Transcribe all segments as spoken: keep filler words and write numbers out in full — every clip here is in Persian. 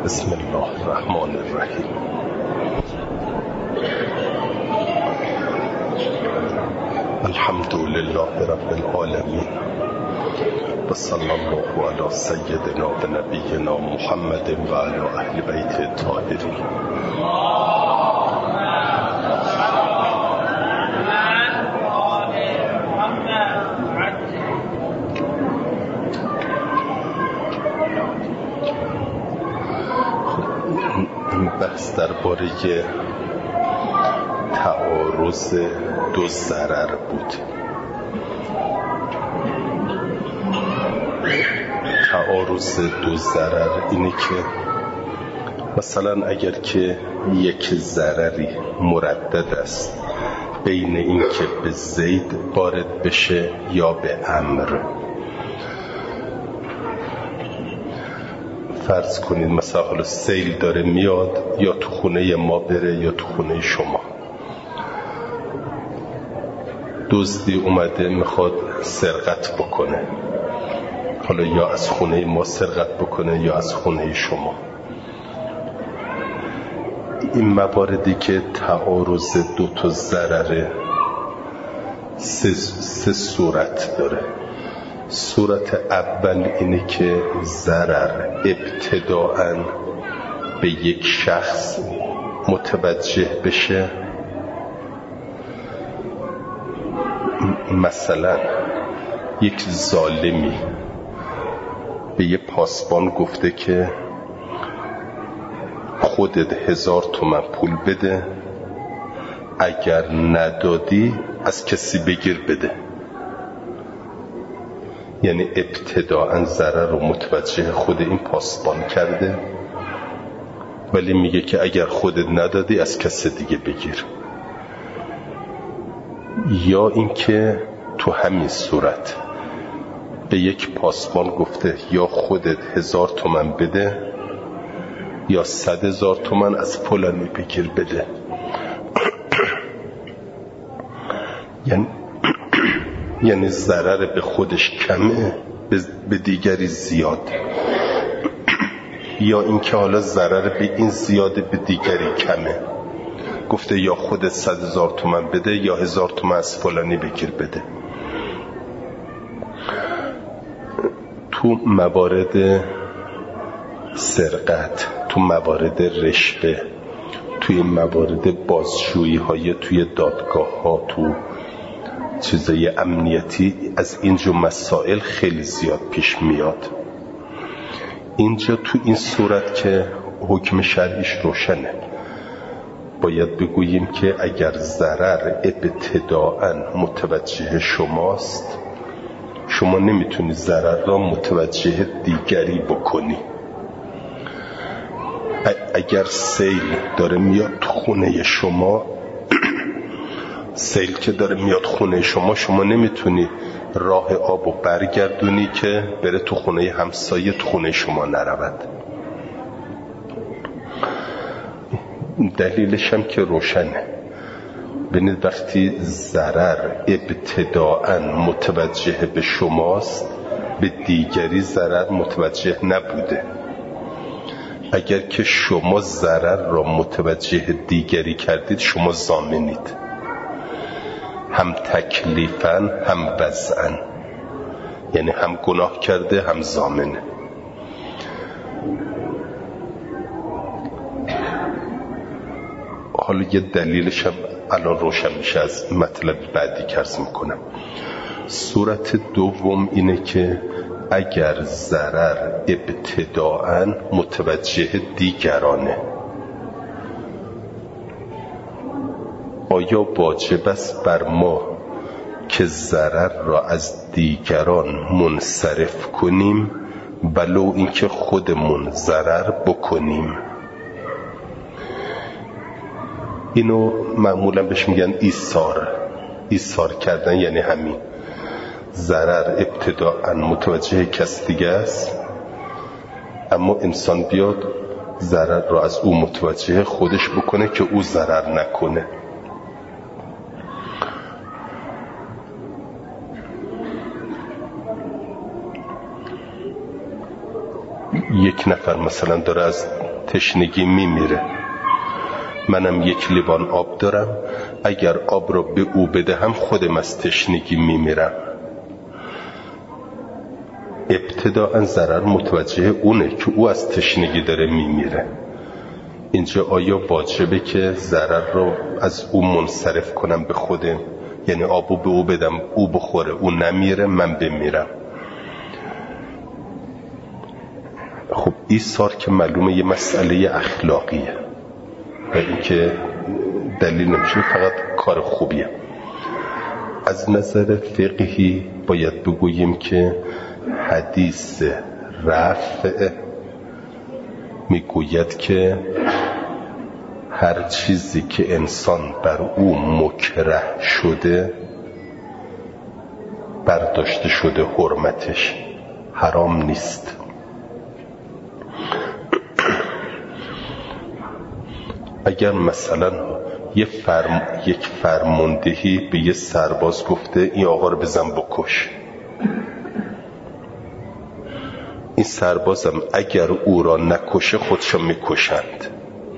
بسم الله الرحمن الرحیم. الحمد لله رب العالمین و صلی الله علی سیدنا و نبینا محمد و علی اهل بیت الطاهرین. بحث درباره تعارض دو ضرر بود. تعارض دو ضرر اینه که مثلا اگر که یک ضرری مردد است بین این که به زید وارد بشه یا به عمرو، فرض کنید مثلا حالا سیل داره میاد، یا تو خونه ما بره یا تو خونه شما. دزدی اومده میخواد سرقت بکنه، حالا یا از خونه ما سرقت بکنه یا از خونه شما. این مواردی که تعارض دو تا ضرره سه, سه صورت داره. صورت اول اینه که ضرر ابتداءً به یک شخص متوجه بشه. مثلا یک ظالمی به یه پاسبان گفته که خودت هزار تومن پول بده، اگر ندادی از کسی بگیر بده. یعنی ابتداءً ضرر رو متوجه خود این پاسبان کرده، ولی میگه که اگر خودت ندادی از کسی دیگه بگیر. یا اینکه تو همین صورت به یک پاسبان گفته یا خودت هزار تومن بده یا صد هزار تومن از فلانی بگیر بده. یعنی یعنی ضرر به خودش کمه، به دیگری زیاد. یا اینکه حالا ضرر به این زیاده به دیگری کمه، گفته یا خودت صد هزار تومن بده یا هزار تومن از فلانی بگیر بده. تو موارد سرقت، تو موارد رشوه، توی موارد بازجویی های توی دادگاه ها، تو چیزای امنیتی، از اینجا مسائل خیلی زیاد پیش میاد. اینجا تو این صورت که حکم شرعیش روشنه، باید بگوییم که اگر ضرر ابتداءً متوجه شماست، شما نمیتونی ضرر را متوجه دیگری بکنی. اگر سیل داره میاد تو خونه شما، سیل که داره میاد خونه شما، شما نمیتونی راه آبو برگردونی که بره تو خونه همسایه، تو خونه شما نرود. دلیلش هم که روشنه. ببینید وقتی ضرر ابتداءً متوجه به شماست، به دیگری ضرر متوجه نبوده. اگر که شما ضرر را متوجه دیگری کردید، شما ضامنید، هم تکلیفاً هم وضعاً. یعنی هم گناه کرده هم ضامنه. حالا یه دلیلش هم الان روشن میشه از مطلب بعدی که عرض میکنم. صورت دوم اینه که اگر ضرر ابتداءً متوجه دیگرانه، آیا واجب است بر ما که ضرر را از دیگران منصرف کنیم ولو اینکه خودمون ضرر بکنیم؟ اینو معمولا بهش میگن ایثار. ایثار کردن یعنی همین، ضرر ابتداءً متوجه کس دیگه است، اما انسان بیاد ضرر را از او متوجه خودش بکنه که او ضرر نکنه. یک نفر مثلا داره از تشنگی میمیره. منم یک لیوان آب دارم، اگر آب را به او بدهم خودم از تشنگی میمیرم. ابتداءً ضرر متوجه اونه که او از تشنگی داره میمیره. اینجا آیا واجبه که ضرر رو از او منصرف کنم به خودم؟ یعنی آبو به او بدم او بخوره، او نمیره، من بمیرم؟ خب ایثار که معلومه یه مسئله اخلاقیه و این که دلیل نمیشه، فقط کار خوبیه. از نظر فقهی باید بگوییم که حدیث رفع میگوید که هر چیزی که انسان بر او مکره شده برداشته شده، حرمتش حرام نیست. اگر مثلا یه فرم، یک فرماندهی به یه سرباز گفته این آقا رو بزن بکش، این سربازم اگر او را نکشه خودشو میکشند.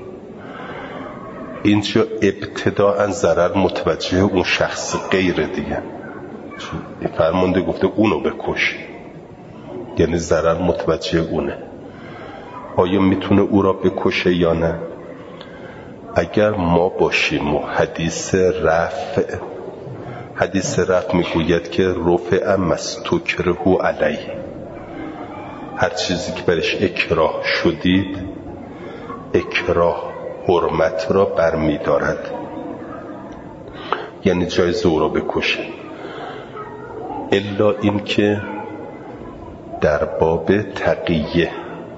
اینجا ابتداءً ضرر متوجه اون شخص غیر دیگه، این فرمانده گفته اونو بکش، یعنی ضرر متوجه اونه. آیا میتونه او را بکشه یا نه؟ اگر ما باشیم و حدیث رفع حدیث رفع میگوید که رفع مستکره علیه، هر چیزی که برش اکراه شدید، اکراه حرمت را برمی دارد، یعنی جایز او را بکشه. الا این که در باب تقیه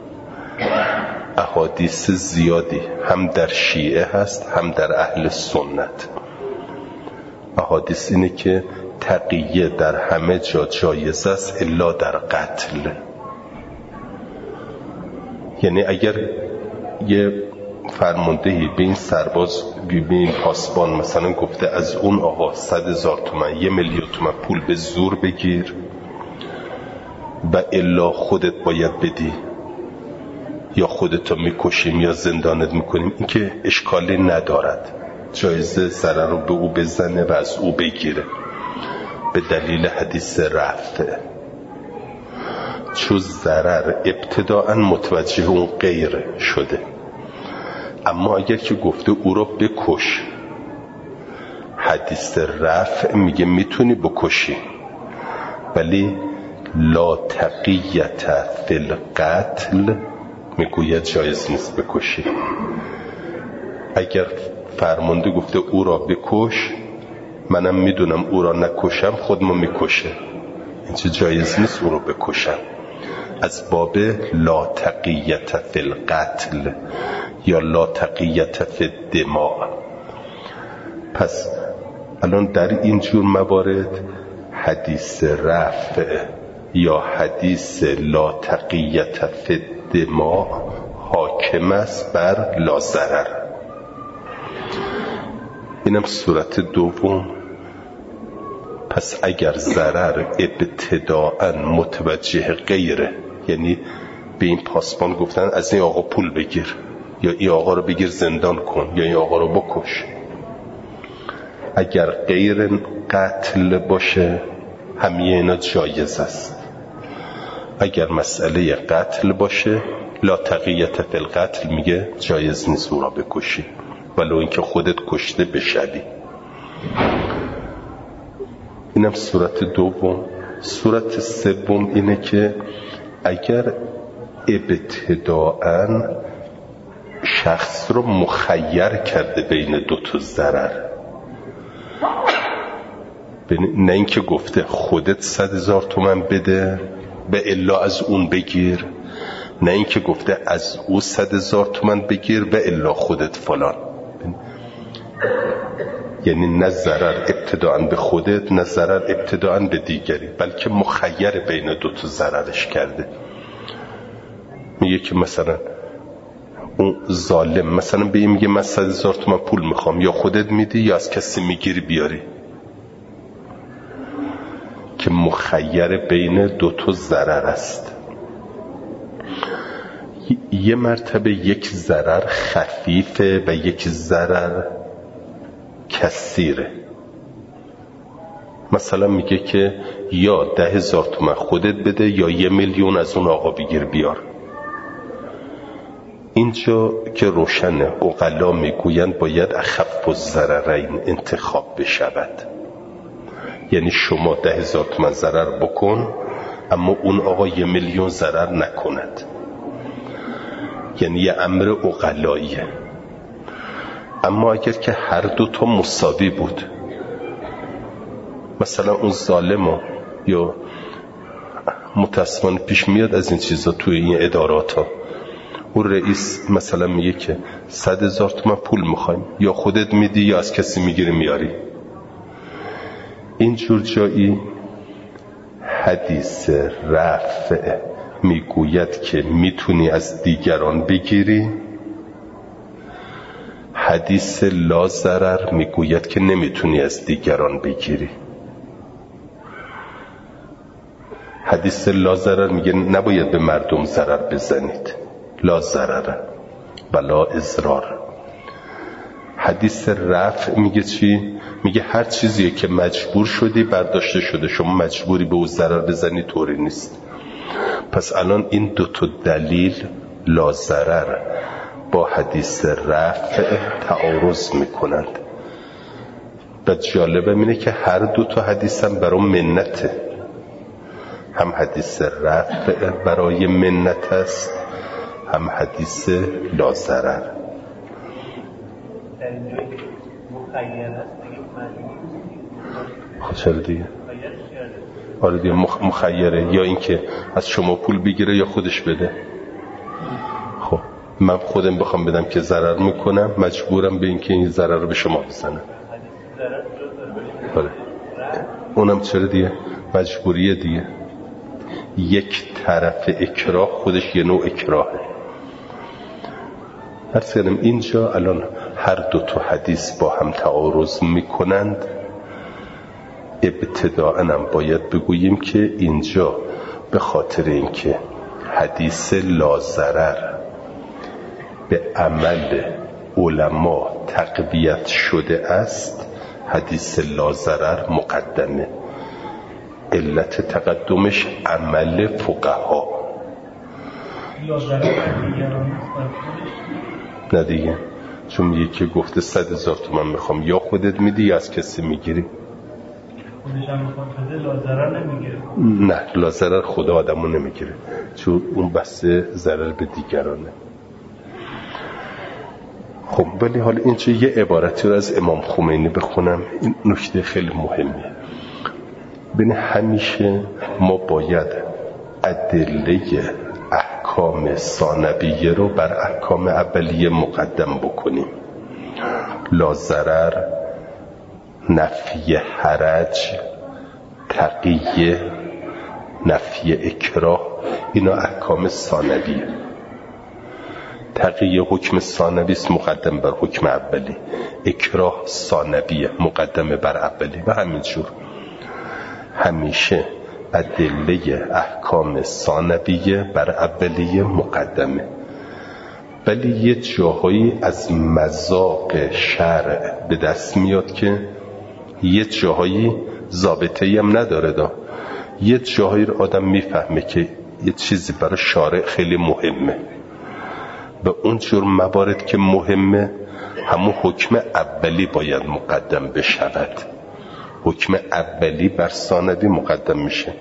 احادیث زیادی هم در شیعه هست هم در اهل سنت. احادیث اینه که تقیه در همه جا جایز است الا در قتل. یعنی اگر یه فرماندهی به این سرباز، به این پاسبان مثلا گفته از اون آقا صد هزار تومن، یه میلیون تومن پول به زور بگیر و الا خودت باید بدی یا خودتو میکشیم یا زندانت میکنیم، این که اشکالی ندارد، جایزه ضرر رو به او بزنه و از او بگیره به دلیل حدیث رفع. چون ضرر ابتداءً متوجه اون غیر شده. اما اگر که گفته او رو بکش، حدیث رفع میگه میتونی بکشی ولی لا تقیت فی القتل میگوید جایز نیست بکشی. اگر فرمانده گفته او را بکش، منم میدونم او را نکشم خودمو میکشه، این چه جایز نیست او را بکشم، از باب لا تقیت فی القتل یا لا تقیت فی الدماء. پس الان در این جور موارد حدیث رفع یا حدیث لا تقیت فی الدماء حاکم است بر لا ضرر. اینم صورت دوم. پس اگر ضرر ابتداءً متوجه غیره، یعنی به این پاسبان گفتن از این آقا پول بگیر یا این آقا رو بگیر زندان کن یا این آقا رو بکش، اگر غیر قتل باشه همه اینا جایز است. اگر مسئله قتل باشه لا تقیت فی القتل میگه جایز نیست او را بکشی ولو اینکه خودت کشته بشوی. اینم صورت دوم. صورت سوم اینه که اگر ابتداءً شخص رو مخیر کرده بین دو تا ضرر، نه اینکه گفته خودت صد هزار تومن بده به الا از اون بگیر، نه اینکه گفته از او صد هزار تومن بگیر به الا خودت فلان، یعنی نه ضرر ابتداءً به خودت نه ضرر ابتداءً به دیگری، بلکه مخیر بین دو تا ضررش کرده. میگه که مثلا اون ظالم مثلا به این میگه من صد هزار تومن پول میخوام، یا خودت میدی یا از کسی میگیری بیاری، که مخیر بین دو تا ضرر است. یه مرتبه یک ضرر خفیفه و یک ضرر کثیره. مثلا میگه که یا ده هزار تومن خودت بده یا یه میلیون از اون آقا بگیر بیار. اینجا که روشنه عقلا میگویند باید اخف الضررین انتخاب بشود، یعنی شما ده هزار تومن ضرر بکن اما اون آقا یه میلیون ضرر نکند، یعنی یه امر عقلاییه. اما اگر که هر دو تا مساوی بود، مثلا اون ظالم یا متاسفانه پیش میاد از این چیزا توی این ادارات ها، اون رئیس مثلا میگه که صد هزار تومن پول میخوایم، یا خودت میدی یا از کسی میگیری میاری. اینجور جایی حدیث رفع میگوید که میتونی از دیگران بگیری، حدیث لا ضرر میگوید که نمیتونی از دیگران بگیری. حدیث لا ضرر میگه نباید به مردم ضرر بزنید، لا ضرر ولا اضرار. حدیث رفع میگه چی؟ میگه هر چیزی که مجبور شدی برداشته شده، شما مجبوری به او ضرر بزنی طوری نیست. پس الان این دو تا دلیل لا ضرر با حدیث رفع تعارض میکنند. و جالبه اینه که هر دو تا حدیث هم برای منته، هم حدیث رفع برای منت است، هم حدیث لا ضرر. خب چرا دیگه؟ آره دیگه مخیره، یا اینکه از شما پول بگیره یا خودش بده. خب من خودم بخوام بدم که ضرر میکنم، مجبورم به اینکه این ضرر رو به شما بزنم. آره اونم چرا دیگه؟ مجبوریه دیگه. یک طرف اکراه خودش یه نوع اکراهه. عرض کردم اینجا الان هر دو تا حدیث با هم تعارض میکنند. ابتداءً هم باید بگوییم که اینجا به خاطر اینکه حدیث لا ضرر به عمل علما تقویت شده است، حدیث لا ضرر مقدمه. علت تقدمش عمل فقها. نه دیگه، چون یکی گفته صد هزار تومن میخوام، یا خودت میدی یا از کسی میگیری. خودش هم میخواد بده لا ضرر نمیگیره. نه لا ضرر خدا آدمو نمیگیره، چون اون بحث ضرر به دیگرانه. خب ولی حالا اینجا یه عبارتی رو از امام خمینی بخونم، این نکته خیلی مهمه. ببین همیشه ما باید ادله احکام ثانویه رو بر احکام اولیه مقدم بکنیم. لا ضرر، نفی حرج، تقیه، نفی اکراه، اینا احکام ثانویه. تقیه حکم ثانوی است مقدم بر حکم اولی، اکراه ثانویه مقدم بر اولی و همینجور. همیشه ادله احکام ثانویه بر اولیه مقدمه. ولی یه جاهایی از مذاق شرع به دست میاد که یه جاهایی ضابطه‌ای هم نداره دا. یه جاهایی رو آدم میفهمه که یه چیزی برای شارع خیلی مهمه و اون جور موارد که مهمه همون حکم اولی باید مقدم بشود. حکم اولی بر ثانوی مقدم میشه.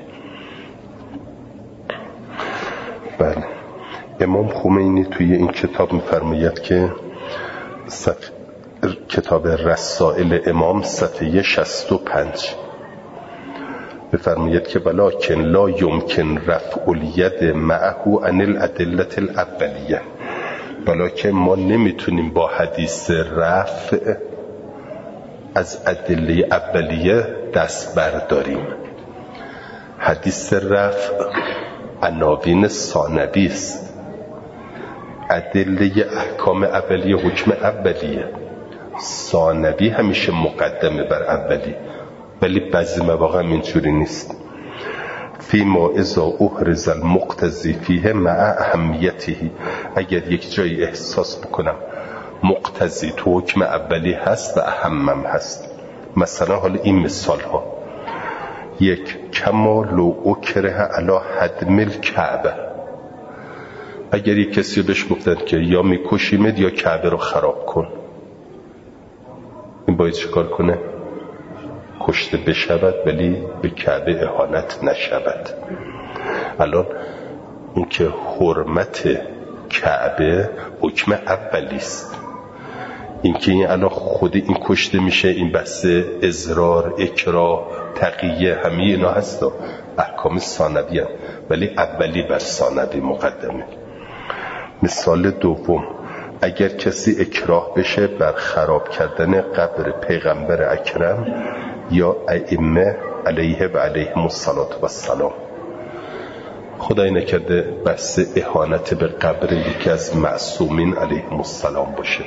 بله امام خمینی توی این کتاب میفرماید که صف... کتاب رسائل امام صفحه شصت و پنج بفرماید که ولکن لا یمکن رفع الید معه عن الادله الاولیه، ولکن ما نمیتونیم با حدیث رفع از ادله اولیه دست برداریم. حدیث رفع عناوین ثانوی است، ادله احکام اولیه حکم اولیه. ثانوی همیشه مقدمه بر اولی، ولی بعضی مواقع اینجوری نیست. فیما اذا احرز المقتضی فیه مع اهمیته، اگر یک جایی احساس بکنم مقتضی تو حکم اولی هست و اهمم هست. مثلا حالا این مثال ها: یک، کما لو اکره علی هدم الکعبه، اگر یک کسی بهش گفتن که یا میکشیمت یا کعبه رو خراب کن، این باید چیکار کنه؟ کشته بشود ولی به کعبه اهانت نشود. الان اون که حرمت کعبه حکم اولیست، این که این الان خود این کشته میشه، این بحث اضرار، اکراه، تقیه، همه اینا هست، احکام ثانوی هم، ولی اولی بر ثانوی مقدمه. مثال دوم: اگر کسی اکراه بشه بر خراب کردن قبر پیغمبر اکرم یا ائمه علیه و علیهم الصلاة و السلام، خدای نکرده بحث اهانت به قبر یکی از معصومین علیهم السلام باشه.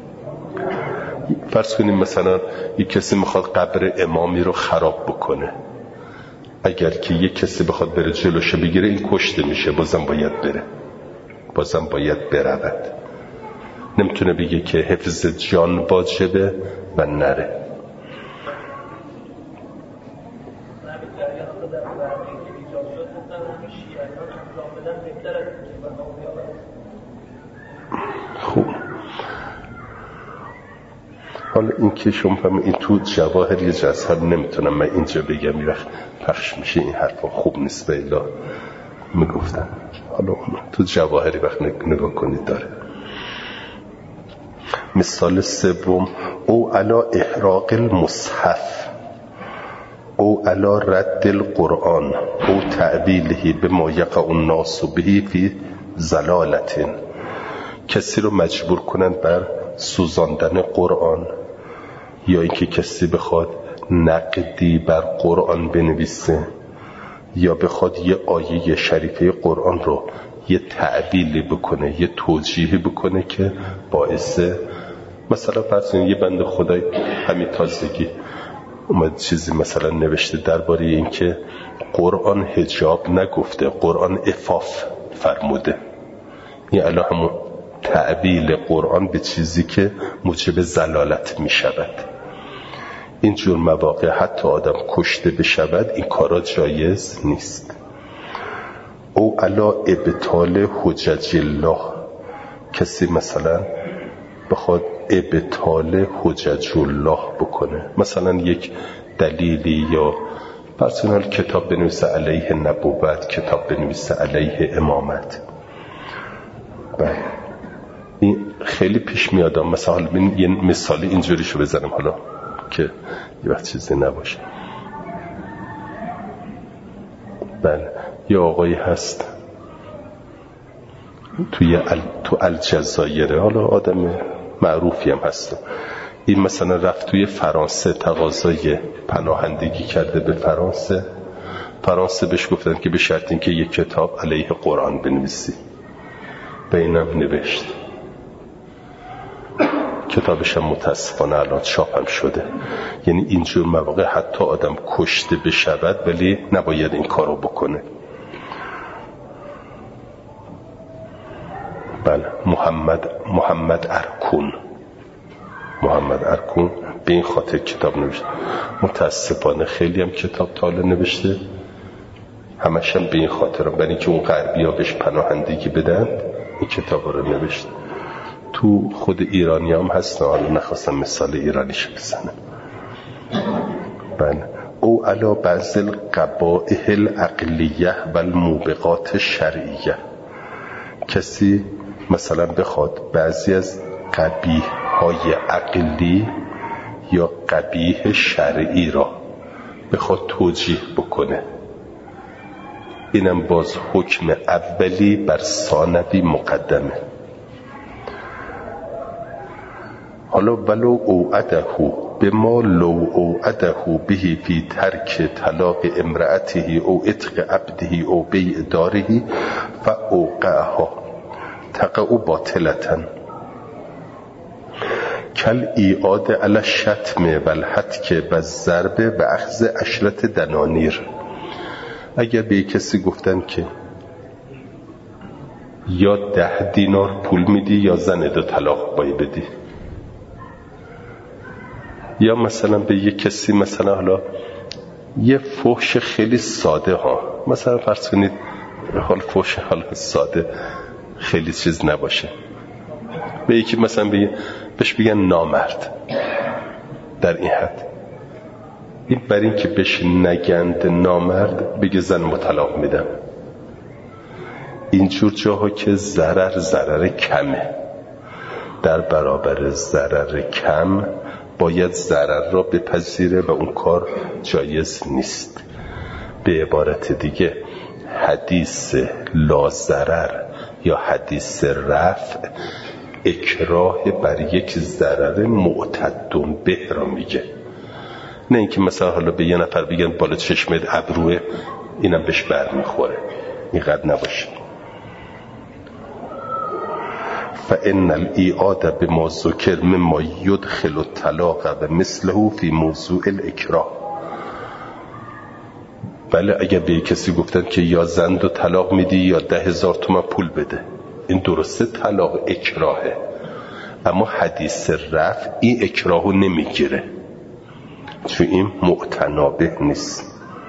فرض کنیم مثلا یک کسی میخواد قبر امامی رو خراب بکنه، اگر که یک کسی بخواد بره جلوشه بگیره، این کشته میشه، بازم باید بره، بازم باید برود. نمیتونه بگه که حفظ جان واجبه و نره. خوب، حالا این که شما فهمه این تو جواهر یه جزهر نمیتونم من اینجا بگم، یه وقت پخش میشه این حرفا خوب نیست به الا میگفتن. حالا تو جواهری وقت نگاه کنید داره. مثال سوم: او علا احراق المصحف او علا رد القرآن او تعبیله بما یقع الناس به فی ضلالت، کسی رو مجبور کنن بر سوزاندن قرآن، یا اینکه کسی بخواد نقدی بر قرآن بنویسه، یا بخواد یه آیه شریفه قرآن رو یه تعبیلی بکنه، یه توجیهی بکنه که باعث، مثلا فرض کنید یه بنده خدای همین تازگی اومد چیزی مثلا نوشته درباره این که قرآن حجاب نگفته، قرآن عفاف فرموده. این الان همون تعبیل قرآن به چیزی که موجب ضلالت می شود. این جور مواقع حتی آدم کشته بشود این کارا جایز نیست. او علا ابطال حجج الله، کسی مثلا بخواد ابطال حجج الله بکنه، مثلا یک دلیلی یا پرسونال کتاب بنویسه علیه نبوت، کتاب بنویسه علیه امامت. بله این خیلی پیش میادم. مثلا من یه مثالی اینجوریشو بزنم حالا که یه وقت چیزی نباشه. بله یه آقایی هست توی ال... تو الجزایر، حالا آدم معروفی هم هست، این مثلا رفت توی فرانسه تقاضای پناهندگی کرده به فرانسه. فرانسه بهش گفتن که به شرط اینکه یک کتاب علیه قرآن بنویسی. به اینم نوشت، کتابش هم متاسفانه الان چاپ هم شده. یعنی اینجور مواقع حتی آدم کشته بشود ولی نباید این کارو بکنه. بله محمد محمد ارکون محمد ارکون به این خاطر کتاب نوشته. متاسفانه خیلی هم کتاب تاله نوشته، همش هم به این خاطر هم، برای اینکه اون غربی ها بهش پناهندگی بدن این کتاب رو نوشته. تو خود ایرانی هم هست، حالا نخواستم مثال ایرانیش بزنم. بله او علا بعض القبائح العقلیه و الموبقات شرعیه، کسی مثلا بخواد بعضی از قبیح های عقلی یا قبیح شرعی را بخواد توجیه بکنه، اینم باز حکم اولی بر ثانوی مقدمه. حالا ولو اوعده بما لو اوعده به فی ترک طلاق امرأته او عتق عبده او بیع داره فاوقعها تقع باطلة کل ایعاد علی الشتم و الحتک و الضرب و اخذ عشرت دنانیر. اگر به کسی گفتن که یا ده دینار پول میدی یا زن دو طلاق باید بدی، یا مثلا به یک کسی مثلا حالا یه فحش خیلی ساده ها، مثلا فرض کنید حال فحش حال ساده خیلی چیز نباشه، به یکی مثلا بگه بهش بگن نامرد، در این حد، این برای این که بهش نگند نامرد بگه زن مطلق میدم. اینجور جاها که ضرر ضرر کمه، در برابر ضرر کم باید ضرر را بپذیره و اون کار جایز نیست. به عبارت دیگه حدیث لا ضرر یا حدیث رفع اکراه بر یک ضرر معتدون به را میگه، نه اینکه مثلا حالا به یه نفر بگن بالا چشمت ابروه اینم بهش بر میخوره، اینقدر نباشه. فإن الإعادة بما ذكر مما يدخل الطلاق و مثله في موضوع الاکراه. بله اگر به کسی گفتن که یا زن دو طلاق میدی یا ده هزار تومن پول بده، این درسته طلاق اکراهه، اما حدیث رفع این اکراهو نمیگیره چون این معتنابه نیست.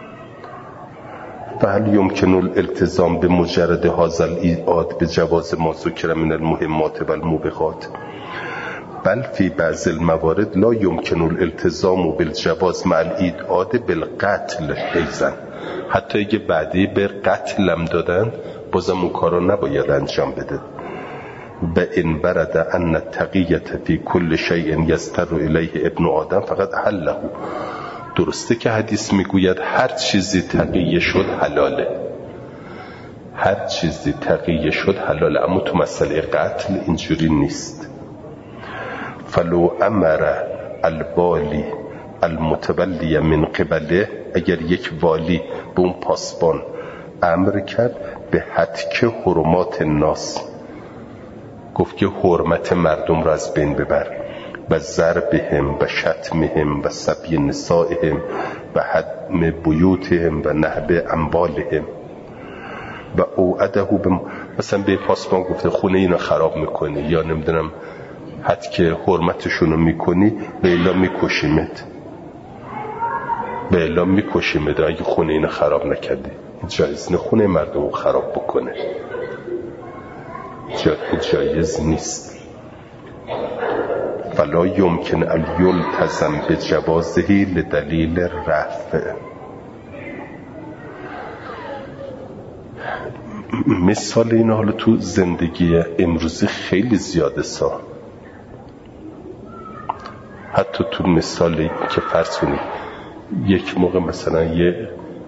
فهل يمكن الالتزام بمجرد هذا الإيعاد بجواز ما ذكر من المهمات والموبقات؟ بل في بعض الموارد لا يمكن الالتزام بالجواز مع الإيعاد بالقتل أيضا. حتی اگه بعدی به قتل هم دادن بازم اون کارو نباید انجام بده. و ان برد ان التقیة في كل شيء يستر إليه ابن آدم فقط حله. درسته که حدیث میگوید هر چیزی تقیه شد حلاله، هر چیزی تقیه شد حلاله، اما تو مسئله قتل اینجوری نیست. فلو امر الوالی المتولی من قبله، اگر یک والی به اون پاسبان امر کرد به حتک حرمات الناس، گفت که حرمت مردم را از بین ببر، و ضربهم و شتمهم و سبی نسائهم و هدم بیوتهم و نهب اموالهم و اوعده به مثلا به پاسبان گفته خونه اینا خراب میکنی یا نمیدونم حتی که حرمتشونو میکنی به الا میکشیمت، به الا میکشیمت اگه خونه اینا خراب نکردی. جایز نه خونه مردم خراب بکنه، جایز نیست. فلا يمكن ان يلتزم بجوازه لدلیل رفع. مثال این حالا تو زندگی امروزی خیلی زیاده سا، حتی تو مثالی که فرض کنید یک موقع مثلا یه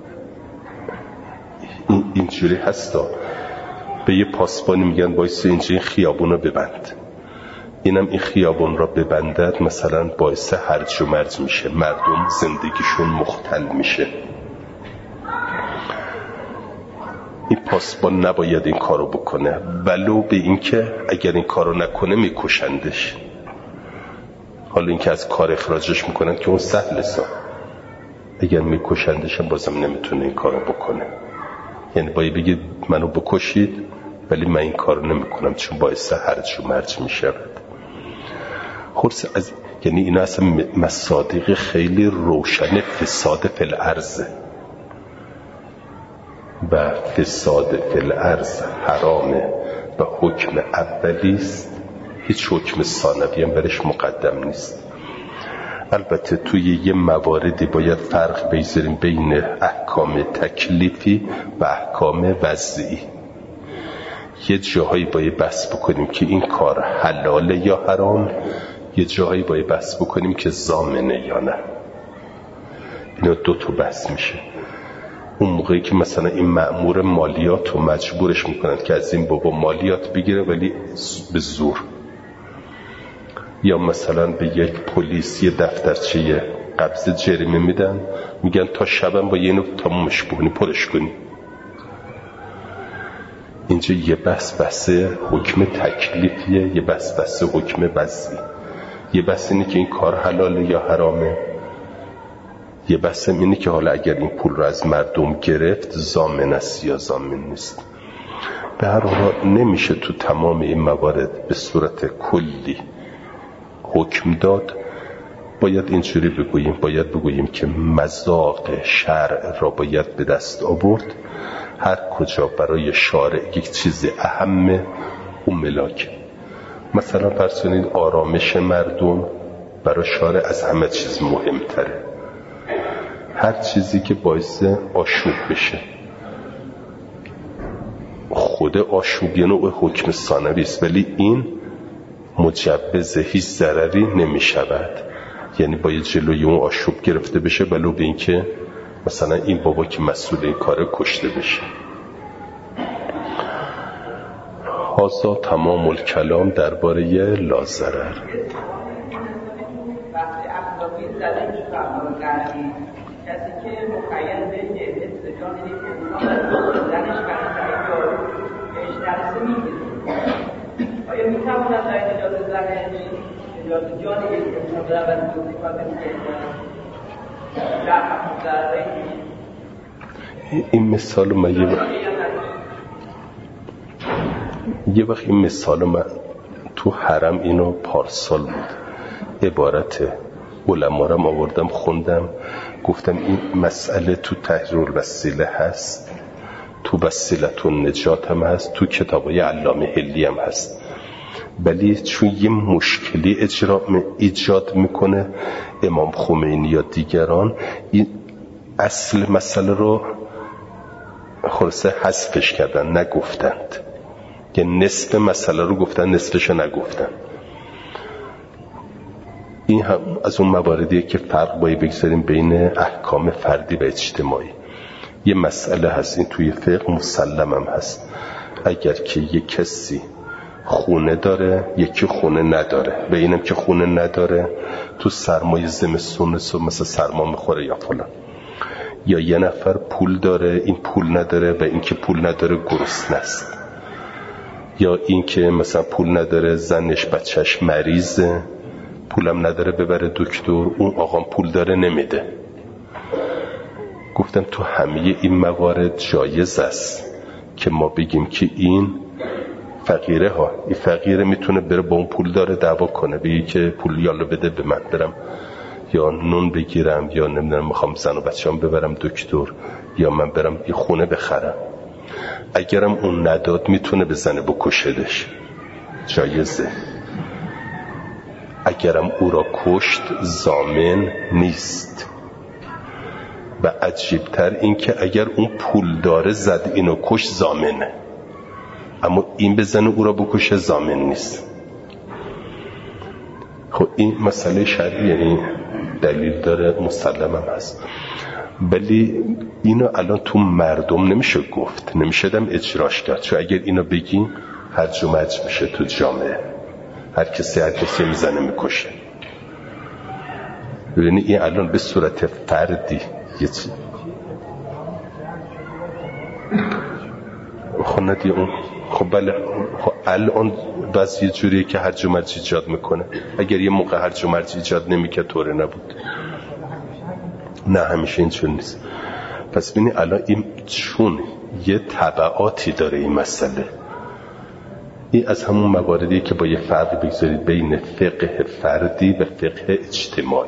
اینجوری هستا به یه پاسبانی میگن باعث اینجوری خیابون رو ببند، اینم این خیابون را ببندد مثلا باعث هرج و مرج میشه، مردم زندگیشون مختل میشه. این پاسبان نباید این کارو بکنه، ولو به این که اگر این کارو نکنه میکشندش. حالا این که از کار اخراجش میکنن که اون سهل سا، اگر میکشندش هم بازم نمیتونه این کارو بکنه. یعنی باید بگید منو بکشید ولی من این کارو نمیکنم چون باعث هرج و مرج میشه. خورس از یعنی این اصلا مصادیق خیلی روشن فساد فی الارض و فساد فی الارض حرامه و حکم اولیست، هیچ حکم ثانوی هم برش مقدم نیست. البته توی یه مواردی باید فرق بگذاریم بین احکام تکلیفی و احکام وضعی. یه جاهایی باید بحث بکنیم که این کار حلاله یا حرام، یه جاهایی باید بحث بکنیم که ضامنه یا نه. اینا دو تا بحث میشه. اون موقعی که مثلا این مأمور مالیات رو مجبورش میکنند که از این بابا مالیات بگیره ولی به زور، یا مثلا به یک پلیس یه دفترچه قبض جریمه میدن میگن تا شبم با اینو تمومش بکنی پرش کنی. اینجا یه بحث بحث حکم تکلیفیه، یه بحث بحث حکم وضعی. یه بحث اینه که این کار حلاله یا حرامه، یه بحثم اینه که حالا اگر این پول رو از مردم گرفت ضامن است یا ضامن نیست. به هر حال نمیشه تو تمام این موارد به صورت کلی حکم داد. باید اینجوری بگوییم، باید بگوییم که مذاق شرع را باید به دست آورد. هر کجا برای شارع یک چیز اهمه اون ملاک، مثلا فرض کنید آرامش مردم برای شارع از همه چیز مهمتره. هر چیزی که باعث آشوب بشه، خود آشوب یه نوع حکم ثانوی است، ولی این مجوز هیچ ضرری نمی شود. یعنی باید جلوی اون آشوب گرفته بشه ولو به این که مثلا این بابا که مسئول این کاره کشته بشه. هازا تمام الکلام درباره لا ضرر. کسی که مخیل به جهت جان یک انسان زنش برای دارو بهش درسته میگیره، آیا میتواند در اجازه زنش اجازه جان یک انسان در وقت دوزی کنه که در حق ضرره؟ این مثال من یه وقت یه وقت این مثال من تو حرم اینو پارسال بود، عبارت علما رو آوردم خوندم، گفتم این مسئله تو تحریر الوسیله هست، تو وسیلة النجات هم هست، تو کتابای علامه حلی هم هست، ولی چون یه مشکلی اجرا ایجاد میکنه امام خمینی یا دیگران این اصل مسئله رو خلاصه حذفش کردن، نگفتند. که نصف مسئله رو گفتن، نصفش رو نگفتن. این هم از اون مواردیه که فرق باید بگذاریم بین احکام فردی و اجتماعی. یه مسئله هست، این توی فقه مسلم هم هست، اگر که یه کسی خونه داره یکی خونه نداره و اینم که خونه نداره تو سرمای زمستون مثلا سرما میخوره یا فلان، یا یه نفر پول داره این پول نداره و این که پول نداره گرسنه است، یا این که مثلا پول نداره زنش بچهش مریضه پولم نداره ببره دکتر، اون آقام پول داره نمیده. گفتم تو همه این موارد جایز است که ما بگیم که این فقیره ها، این فقیره میتونه بره با اون پول داره دعوا کنه، بگی که پول یالا بده به من برم یا نون بگیرم یا نمیدونم میخوام زن و بچه‌ام ببرم دکتر یا من برم یه خونه بخرم. اگرم اون نداد میتونه بزنه بکشدش، جایزه. اگرم او را کشت ضامن نیست. و عجیبتر این که اگر اون پول داره زد اینو کش ضامنه، اما این بزنه او را بکشه ضامن نیست. خب این مسئله شرعی، یعنی دلیل داره مسلم هم هست، ولی اینو الان تو مردم نمیشه گفت، نمیشه دم اجراش کرد، چون اگر اینو بگیم هرج و مرج میشه تو جامعه، هر کسی هر کسی میزنه میکشه. ببینی این الان به صورت فردی یه چی خب ندی اون خب بله خب الان وضع یه جوریه که هرج و مرج ایجاد میکنه. اگر یه موقع هرج و مرج ایجاد نمیکرد طوره نبود. نه همیشه اینجور نیست. پس ببینی الان این چون یه تبعاتی داره این مسئله، این از همون مواردیه که با یه فرق بگذارید بین فقه فردی و فقه اجتماعی.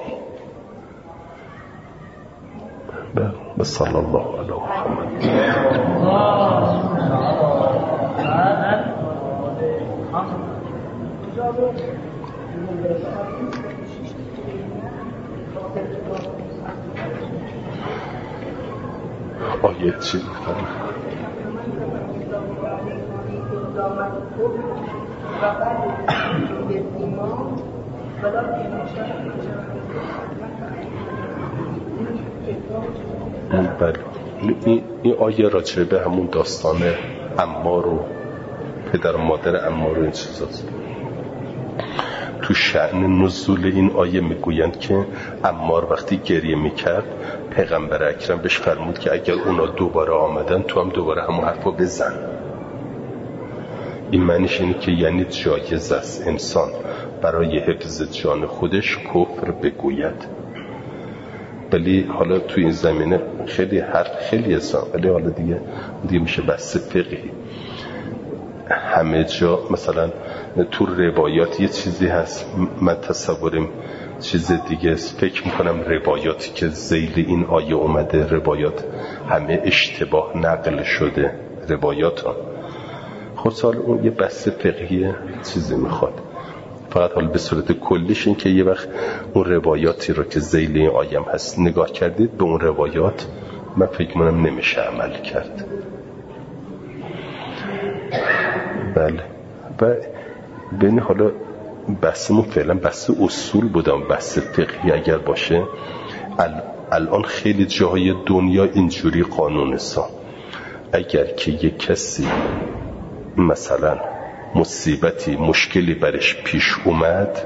و صلی الله علی محمد. آیه چی می‌خوام؟ بله این, این آیه راجع به همون داستان عمار و پدر و مادر عمار و این چیزاست. تو شأن نزول این آیه میگویند که عمار وقتی گریه میکرد پیغمبر اکرم بهش فرمود که اگر اونا دوباره آمدن تو هم دوباره همون حرفو بزن. این معنیش اینه که یعنی جایز است انسان برای حفظ جان خودش کفر بگوید. ولی حالا توی این زمینه خیلی هر خیلی هستن، ولی حالا دیگه دیگه میشه بحث فقهی. همه جا مثلا تو روایات یه چیزی هست، من تصورم چیز دیگه است. فکر میکنم روایاتی که ذیل این آیه اومده روایات همه اشتباه نقل شده روایات ها. خود سال اون یه بحث فقهی چیزی میخواد. فقط حالا به صورت کلیش این که یه وقت اون روایاتی رو که ذیل این آیه هم هست نگاه کردید، به اون روایات من فکر میکنم نمیشه عمل کرد. بله. و ببین حالا بحثمون فعلا بحث اصول بودم، بحث فقهی اگر باشه الان خیلی جاهای دنیا اینجوری قانون است. اگر که یک کسی مثلا مصیبتی مشکلی برش پیش اومد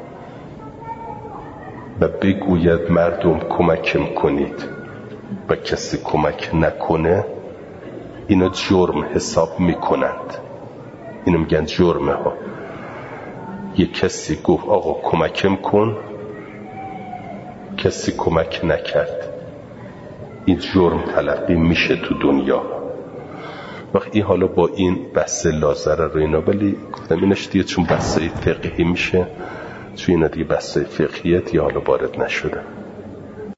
و بگوید مردم کمکم کنید و کسی کمک نکنه، اینا جرم حساب میکنند. اینو میگن جرمه ها. یک کسی گفت آقا کمکم کن، کسی کمک نکرد، این جرم تلقی میشه تو دنیا. وقتی حالا با این بحث لازره رو اینا، ولی گفتم اینش دیگه چون بحث فقهی میشه، چون اینا دیگه بحث فقهیت یا حالا وارد نشده.